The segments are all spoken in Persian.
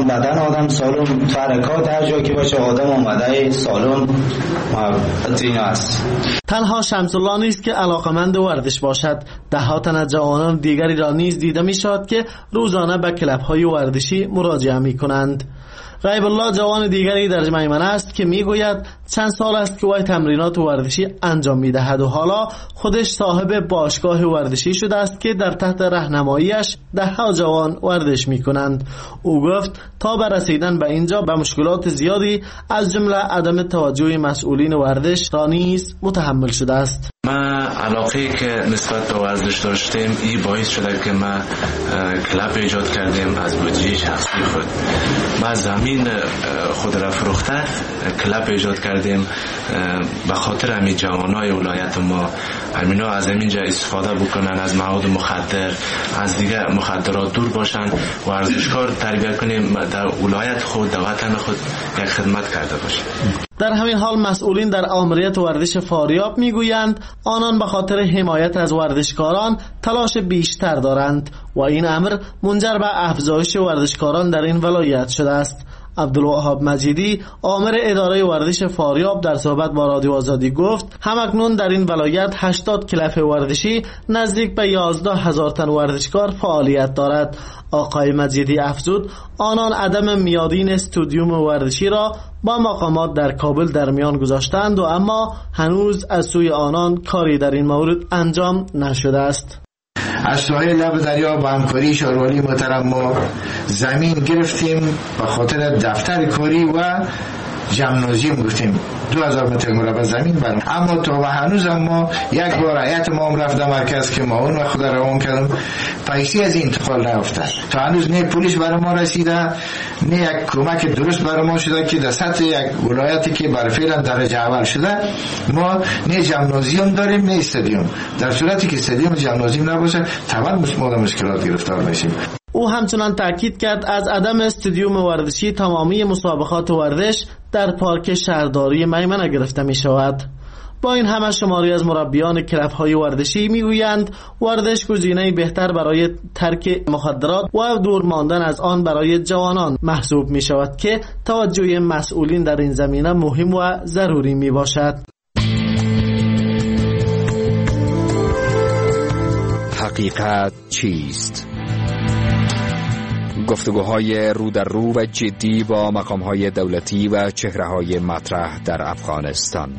بدن آدم سالم، حرکات هر جا که باشه آدم اومده سالم این است. تنها شمس الله نیست که علاقمند ورزش باشد، ده تن از جوانان دیگری را نیز دیده می شود که روزانه به کلب‌های ورزشی مراجعه می کنند. غیب الله جوان دیگری در میمنه است که میگوید چند سال است که وی تمرینات ورزشی انجام میدهد و حالا خودش صاحب باشگاه ورزشی شده است که در تحت راهنماییش ده جوان ورزش میکنند. او گفت تا به رسیدن به اینجا به مشکلات زیادی از جمله عدم توجه مسئولین ورزش را نیز متحمل شده است. ما علاقه که نسبت به ورزش داشتیم این باعث شده که ما کلاب ایجاد کردیم از بودجه شخصی خود. ما زمین خود را فروخته کلاب ایجاد کردیم به خاطر همین جوانای ولایت ما همینا از اینجا استفاده بکنن، از مواد مخدر از دیگه مخدرات دور باشن، ورزشکار تربیت کنیم در ولایت خود در وطن خود یک خدمت کرده باشه. در همین حال مسئولین در آمریت ورزش فاریاب میگویند آنان به خاطر حمایت از ورزشکاران تلاش بیشتر دارند و این امر منجر به افزایش ورزشکاران در این ولایت شده است. عبدالوهاب مجیدی آمر اداره ورزش فاریاب در صحبت با رادیو آزادی گفت همکنون در این ولایت 80 کلب ورزشی نزدیک به 11,000 تن ورزشکار فعالیت دارد. آقای مجیدی افزود آنان عدم میادین استودیوم ورزشی را با مقامات در کابل در میان گذاشتند و اما هنوز از سوی آنان کاری در این مورد انجام نشده است. از ساحل لب دریا با همکاری شاروالی محترم ما زمین گرفتیم به خاطر دفتر کاری و ژیمنازیوم گفتیم 2000 متر مربع زمین برام، اما تا و هنوز ما یک بار هیئت ما هم رفته مرکز که ما اون خود روان کردم پیسی از این انتقال نیافته، تا هنوز نه پولیس برای ما رسیده نه یک کمک درست برای ما شده که در سطح یک ولایتی که بر فعلا درجه اول شده ما نه ژیمنازیوم داریم نه استادیوم. در صورتی که استادیوم ژیمنازیوم نباشه طبعا مشکلات گرفتار میشیم. او همچنان تاکید کرد از عدم استادیوم ورزشی تمامی مسابقات ورزش در پارک شهرداری میمنه گرفته می شود. با این همه شماری از مربیان کلب‌های ورزشی میگویند ورزش گزینه‌ای بهتر برای ترک مخدرات و دور ماندن از آن برای جوانان محسوب می شود که توجه مسئولین در این زمینه مهم و ضروری می باشد. حقیقت چیست؟ گفتگوهای رو در رو و جدی با مقامهای دولتی و چهره‌های مطرح در افغانستان.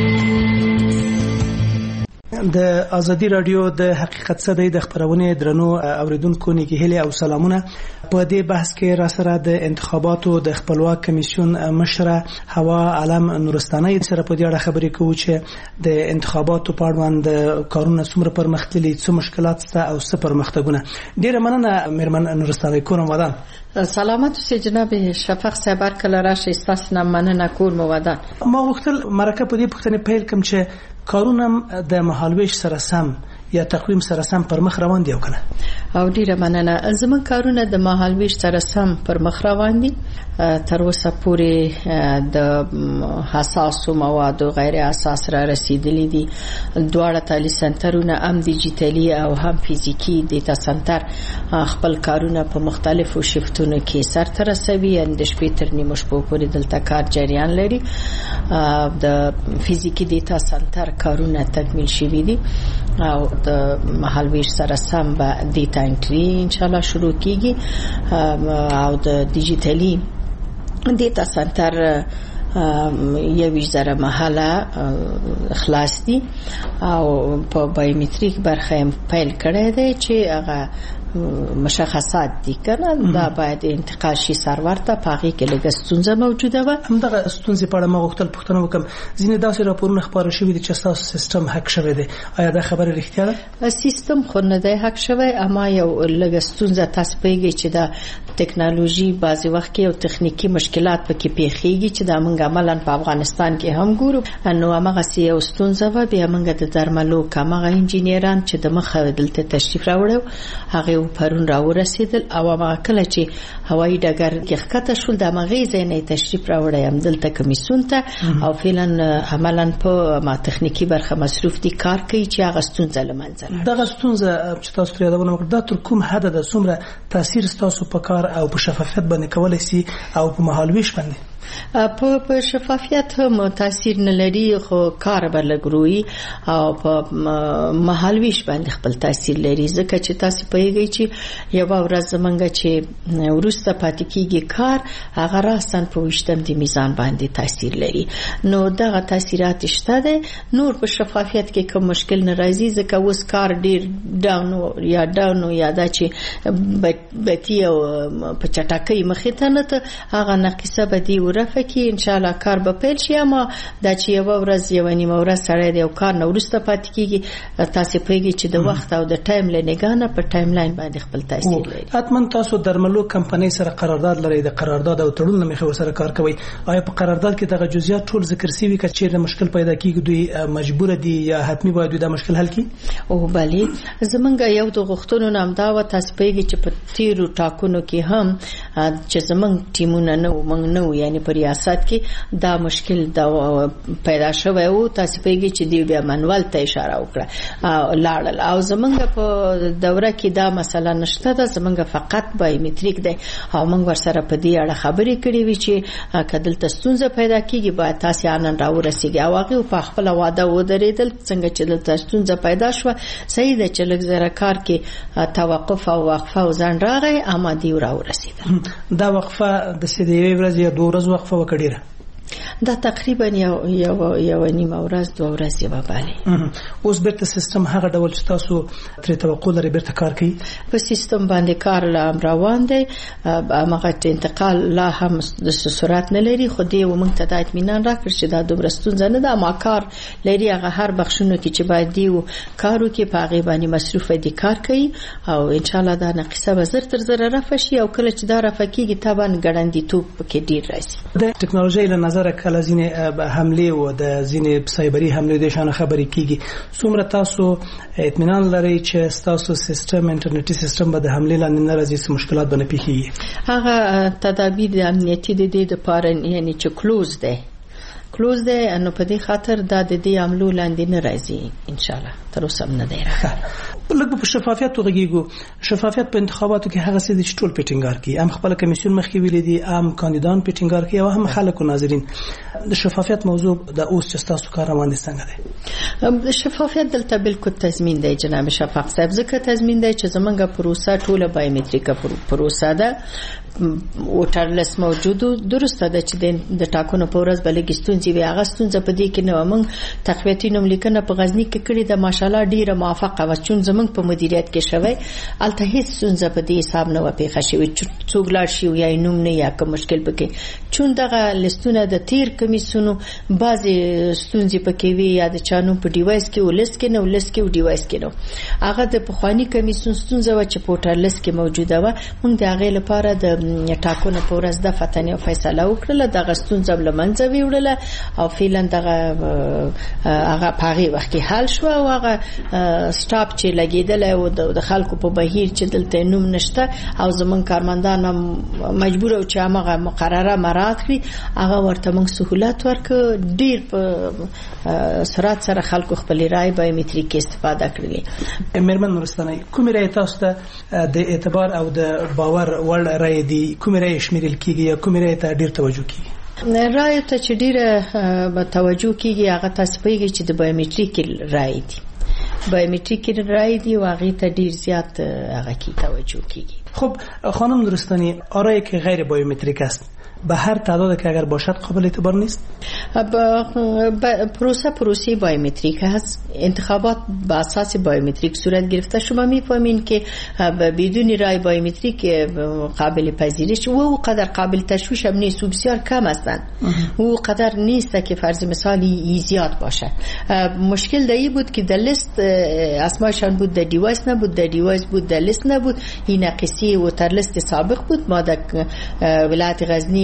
د ازادي رادیو د حقیقت صدای د خبرونه درنو اوریدونکو نیکهلی او سلامونه. په دې بحث کې را سره د انتخاباتو د خپلواک کمیسیون مشره هوا علم نورستاني سره په دې اړه خبرې کوو چې د انتخاباتو په اړه د کارونه څومره پرمختللي، څه مشکلات شته او څه پرمختګونه. ډیره مننه میرمن نورستاني کوم ودان. سلامت اوسئ جناب شفق صاحب، هر کله راشئ ستاسو نه مننه کوم ودان. ما غوښتل مرکه په دې پوښتنه پیل کوم چې کارونه د مهالویش سره سم یا تقویم سره سم پر مخ روان دي او کنه؟ او ډیره مننه. زموږ کارونه د مهالویش سره سم پر مخ روان دي. تر اوسه پورې د حساسو موادو غیر اساس را رسیدلي دي. دواړه تعلیمي سنټرونه هم ډیجیټلي او هم فزیکی دیتا سنټر خپل کارونه په مختلفو شفتونو کې سرته رسوي. د شپې تر نیمو شپو پورې دلته کار جریان لري. د فزیکی دیتا سنټر کارونه تکمیل شوي دي او د مهالویش سره سم به دیتا انټری ان شاء الله شروع کیږي او د ډیجیټلي دیتا سنټر 1,000 محله خلاص دي او په بایومتریک برخه پیل کړی دی چې هغه مشخصات دي کنه دا باید انتقال شي سرور ته. پاغي کې لږه ستونزه موجوده و. همدغه ستونزې په اړه ما غوښتل پوښتنه وکم. ځینې داسې راپورونه خبره شوي دي چې تاسو سیستم هک شوی دی. آیا دا خبره رښتیا ده؟ سیستم خو نه دی هک شوی، اما یو لږه ستونزه تاسو پیږي چې دا ټکنالوژي بعضی وخت کې یو تخنیکی مشکلات پکې پیښیږي چې دا موږ عملاً په افغانستان کې هم ګورو. نو هغه یو ستونزه و. بیا موږ د درملو کمغه انجینران چې د مخه دلته تشریف راوړو هغه پرون راورسېدل او ما کله چې هوایي ډګر کې ښکته شول د مغې ځای نه تشریف راوړی یم دلته کمیسیون ته او فعلا عملا په ما تخنیکی برخه مصروف دي کار کوي چې هغه ستونزه له منځه دغه ستونزه چې تاسو یادونه وکړه دا تر کوم حد د څومره تاثیر تاسو په کار او په شفافیت باندې کولای شي او په مهالويش باندې په شفافیت هم تاثیر نه لري خو کار به لګروي او په مهالويش باندې خپل تاثیر لري ځکه چې تاسو پوهیږئ چې یو ورځ زمونږ چې ورسته پاتې کیږي کار هغه راستن په وشتم د میزان باندې تاثیر لري نو دغه تاثیرات شته ده نور په شفافیت کې کوم مشکل نه راځي ځکه اوس کار ډیر ډاون یا دا چې بتی او په چټکۍ مخې ته نه هغه نقصه بدی ورفکی ان شاء الله کار به پیل شي اما دا چې یو ورځ یو نیمه ورځ سره دی او کار نو ورسته پاتې کیږي تاسو پوهیږئ چې د وخت او د ټایم لنګانه په ټایم لاین باندې خپل تاثیر لري حتما تاسو درملو کمپنۍ سره قرارداد لري د قرارداد او تړون مخه سره کار کوي آیا په قرارداد کې دغه جزئیات ټول ذکر شوی چې چیرې مشکل پیدا کیږي دوی مجبور دي یا حتمی باید دا مشکل حل کړي او بلی زمونږ یو د غوښتنو نام دا و تاسو پوهیږئ چې په تیرو ټاکنو کې هم چې زمونږ ټیمونه نه موږ نه یعنی په ریاست کې دا مشکل دا پیدا شوی او تاسو پوهیږئ چې دی بیا منوال ته اشاره وکړه لاړل او زمونږ په دوره کې دا مسله نشته ده زمونږ فقط بایومټریک دی او موږ ورسره په دې اړه خبرې کړې وي چې کدلته ستونزه پیدا کیږي باید تاسو نن راورسیږي او هغه په خپل واده ودرېدل څنګه چې دلته ستونزه پیدا شوه صحیح ده چې لږ زره کار کې توقف او وقفه او ځان راغی اما دی راورسیدل دا وقفه د سیدې ورځ یا 2 ورځې وقفه وکړه دا تقریبا یو نیمه ورځ 2 ورځې به بالي اوس بیرته سیستم هغه ډول چې تاسو تر توقع لري بیرته کار کوي په سیستم باندې کار روان دی هغه انتقال لا هم د سرعت نه لري خو دې ومنځ ته د اطمینان راکړ چې دا دومره ستونزه نه ده ما کار لري هغه هر بخښونو کې چې باید دیو کارو کې په هغه باندې مصروف دي کار کوي او ان شاء الله دا نقصه به زر تر زر رافع شي او کله چې دا رافع کیږي طبعا ګړندی توپ کې ډیر راځي د ټکنالوژي له نظر کله ځینې حمله او د ځینې سایبری حمله د شان خبرې کیږي څومره تاسو اطمینان لرئ چې تاسو سیستم انټرنیټي سیستم به د حمله لاندې نه راځي مشکلات به نه پیښیږي هغه تدابیر د امنیتي د دې لپاره یعنی چې کلوز ده نو په دې خاطر د دې عملو لاندې نه راځي ان شاء الله تر اوسه نه دی راغلی لکه په شفافیت وغږیږو شفافیت په انتخاباتو کې هغه څه دي چې ټول پیټینګار کوي هم خپل کمیسیون مخکې ویلي دي هم کاندیدان پیټینګار کوي او هم خلک او ناظرین د شفافیت موضوع د اوس چې تاسو کار روان دي څنګه دی د شفافیت دلته بالکل تضمین دی جناب شفاف صاحب ځکه تضمین دی چې زمونږ پروسه ټوله بایومټریکه پروسه ده وټرلس موجود درسته ده چې د ټاکنو په ورځ بلګ ستونزې وي هغه ستونزه په دې کې نه موږ تقویتي نوم لیکنه په غزنی کې کړې ده ماشاءالله ډیره موافقه و چون زمونږ په مدیریت کې شوی الته هیڅ ستونزه په دې حساب نه و پیښه شوې څوک لاړ شي یا نوم نه یا کوم مشکل پکې چون دغه لستونه د تیر کمیسونو بعضی ستونزې پکې وي یا د چانو په ډیوایس کې ولست کې نو لست کې او ډیوایس کې نو هغه د پخوانی کمیسون ستونزه و چې پورټالس کې موجوده و موږ د هغه لپاره د ټاکنو په ورځ د فتنې فیصله وکړه د غستونځه لمنځه ویوړله او فعلا دغه هغه په هغه وخت کې حل شو او هغه سټاپ چې لګیدل او د خلکو په بهیر چې دلته نوم نشته او زمون کارمندان مجبور او چې هغه مقرره مراعات کړي هغه ورته موږ سہولت ورک ډیر په سرعت سره خلکو خپل رائے بایومټریک استفاده کړلې مېرمن نورستانه کوم رائے تاسو ته د اعتبار او د باور وړ رائے دي کوم رائے شمیرل کیږي یا کوم رائے ته ډیر توجه کیږي رائے ته چې ډیر توجه کیږي هغه تاسو پیږي چې د بایومټریک رائے دي بایومټریک رائے دی او هغه ته ډیر زیات هغه کی توجه کیږي. خب خانم نورستانی آرایی که غیر بایومتریک است به هر تعداد که اگر باشد قابل اعتبار نیست؟ پروسه بایومتریک هست. انتخابات با اساس بایومتریک صورت گرفته. شما میفهمین که بدون رای بایومتریک قابل پذیرش و قدر قابل تشویش هم نیست و بسیار کم هستند و قدر نیست که فرض مثالی زیاد باشه. مشکل دایی بود که در لیست اسمایشان بود، در دیوایس نبود، در دیوایس بود در لیست نبود. این نقصی و تر لیست سابق بود. ما در ولایت غزنی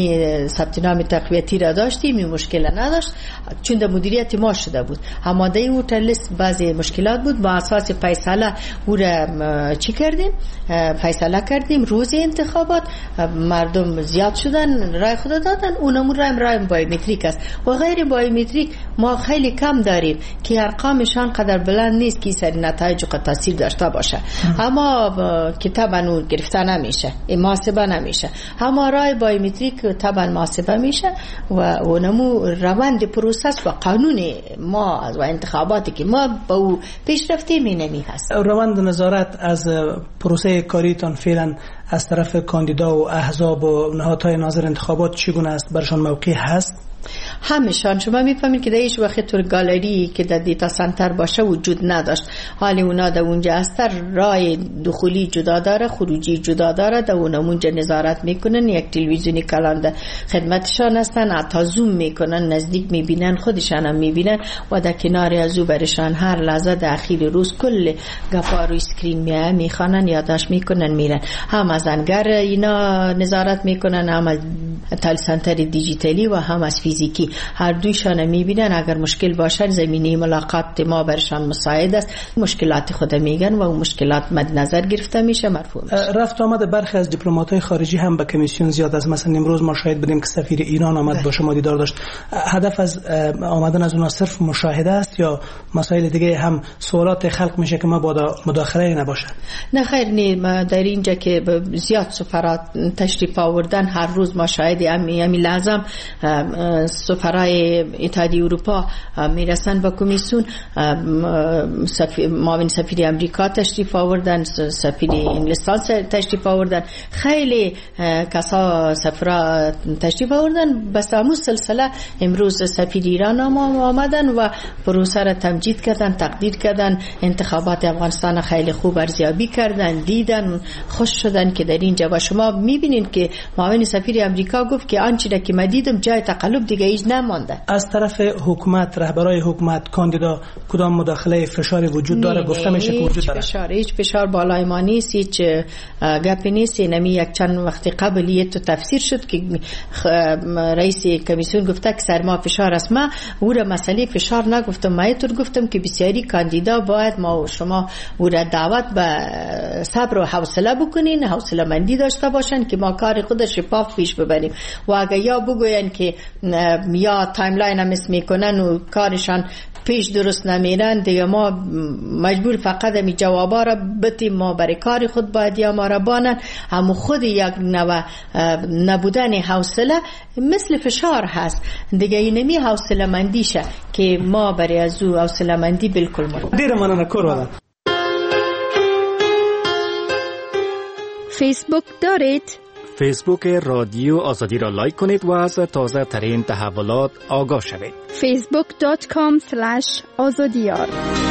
همین ثبت نام تقویتی را داشتیم، این مشکل نداشت چون در مدیریت ما شده بود. آماده ووتر لیست بعضی مشکلات بود، با اساس فیصله او را چی کردیم، فیصله کردیم. روز انتخابات مردم زیاد شدن، رای خود دادن، اونمون رای بایومتریک است و غیر بایومتریک ما خیلی کم داریم که ارقامشان قدر بلند نیست که سری نتایج و تاثیر داشته باشه. اما که طبعا گرفته نمیشه، محاسبه نمیشه. اما رای بایومتریک طبعا محاسبه میشه و اونمو روند پروسس و قانون ما و انتخاباتی که ما با او پیش رفتیم اینمی هست. روند نظارت از پروسه کاریتان فعلا از طرف کاندیدا و احزاب و نهادهای ناظر انتخابات چگونه است؟ برشان موقع هست؟ همشان شما میفهمید که در هیچ وقت طور گالری که در دیتا سنتر باشه وجود نداشت. حالی اونا در اونجا هستن، رای دخولی جدا داره، خروجی جدا داره، در اونجا نظارت میکنن، یک تلویزیونی کلان در خدمتشان هستن، حتی زوم میکنن، نزدیک میبینن، خودشان هم میبینن و در کنار از او برشان هر لحظه در اخیر روز کل گفا روی سکرین میخوانن، یادداشت میکنن، میرن. هم از انگر اینا نظارت میکنن، هم از تال سنتر دیجیتالی و هم از فیزیکی، هر دویشان میبینن. اگر مشکل باشه زمینه ملاقات ما برشان مساعد است، مشکلات خود میگن و اون مشکلات مد نظر گرفته میشه، مرفوع میشه. رفت آمد برخی از دیپلمات‌های خارجی هم به کمیسیون زیاد است. مثلا امروز ما شاهد بودیم که سفیر ایران آمد با شما دیدار داشت. هدف از آمدن از اونها صرف مشاهده است یا مسائل دیگه هم سوالات خلق میشه که ما با مداخله نباشه؟ نه خیر، نه در اینجا که زیاد سفرات تشریف آوردن، هر روز ما شاهد همین لازم سفرای اتحادیه اروپا میرسن با کمیسیون، معاون سفیر امریکا تشریف آوردن، سفیر انگلستان تشریف آوردن، خیلی کسا سفرا تشریف آوردن. بس همون سلسله امروز سفیر ایران آمدن و پروسه را تمجید کردن، تقدیر کردن، انتخابات افغانستان خیلی خوب ارزیابی کردن، دیدن، خوش شدن که در اینجا. و شما میبینین که معاون سفیر امریکا گفت که آنچه که من دیدم جای تقلب دیگه هیچ نمانده. از طرف حکومت، رهبرای حکومت، کاندیدا کدام مداخله فشاری وجود داره؟ گفته میشه که وجود داره. هیچ فشار بالای ما نیست، هیچ گپی نیست. نمی یک چند وقت قبل یه تو تفسیر شد که رئیس کمیسیون گفته که سر ما فشار است. ما او را مسئله فشار نگفتم، ما اینطور گفتم که بسیاری کاندیدا باید ما و شما او را دعوت به صبر و حوصله بکنین، حوصله مندی داشته باشن که ما کار خود شفاف پیش ببریم. و اگه یا بگوین که یا تایملاین هم اسم میکنن و کارشان پیش درست نمیرن، دیگه ما مجبور فقط همی جوابا را بتیم. ما برای کار خود باید یا ما را بانن. هم خود یک نبودن حوصله مثل فشار هست دیگه، اینمی حوصله مندیشه که ما برای از او حوصله مندی بالکل مرد. دیر مننه کرولا. فیسبوک دارید؟ فیسبوک رادیو آزادی را لایک کنید و از تازه ترین تحولات آگاه شوید. facebook.com/azadiyar